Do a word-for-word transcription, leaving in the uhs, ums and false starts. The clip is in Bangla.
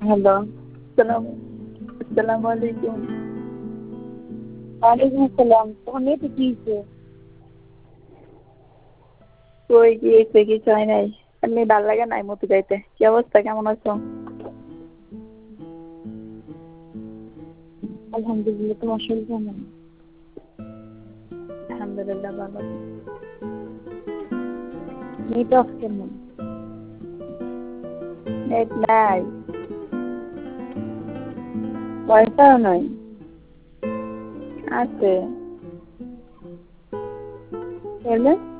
হ্যালো, সালাম আসসালামু আলাইকুম। ওয়ালাইকুম আসসালাম। তোমার মেয়েটা কি হইছে? কই কি হইছে? কিছু হয় নাই। এমনি ভাল লাগে নাই মতি যাইতে। কি অবস্থা? কেমন আছো? আলহামদুলিল্লাহ। তোমার শরীর কেমন? আলহামদুলিল্লাহ ভালো। নেট অফ কেন? নেট নাই। ওয়াইফাইও নাই। আছে। তাহলে?